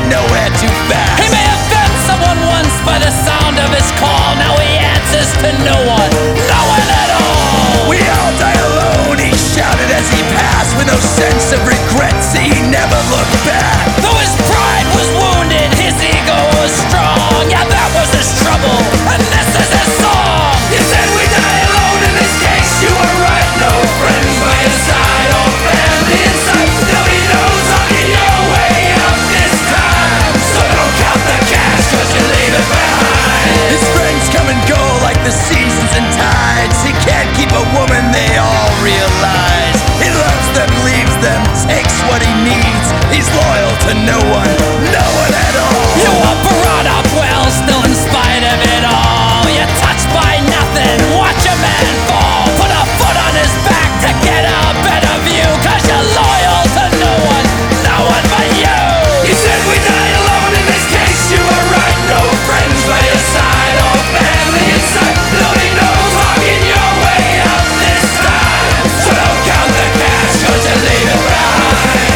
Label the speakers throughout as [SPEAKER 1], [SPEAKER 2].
[SPEAKER 1] nowhere too fast.
[SPEAKER 2] He may have been someone once by the sound of his call. Now he answers to no one at all.
[SPEAKER 1] We all die alone, he shouted as he passed, with no sense of regret, see, he never looked back.
[SPEAKER 2] Though his pride was wounded, his ego was strong. Yeah, that was his trouble, and this is his song.
[SPEAKER 1] He said we die alone in this case, you were right. No friends by your side or family in sight. Nobody knows talking your way out this time. So don't count the cash, cause you leave it behind. His friends come and go like the seasons and tides. He can't keep a woman, they all realize. He loves them, leaves them, takes what he needs. He's loyal to no one at all.
[SPEAKER 2] You were brought up well, still in spite of it all. You're touched by nothing, watch a man fall. Put a foot on his back to get a better view, cause you're loyal to no one but you.
[SPEAKER 1] He said we die alone in this case, you were right. No friends by your side or family in sight. Nobody knows talking your way out this time. So don't count the cash, cause you leave it behind.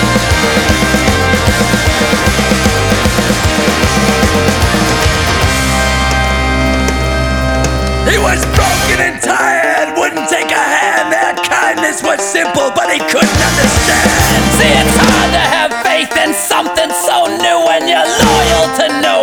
[SPEAKER 1] He was broken and tired, wouldn't take a hand. Their kindness was simple, but he couldn't understand.
[SPEAKER 2] See, it's hard to have faith in something so new when you're loyal to no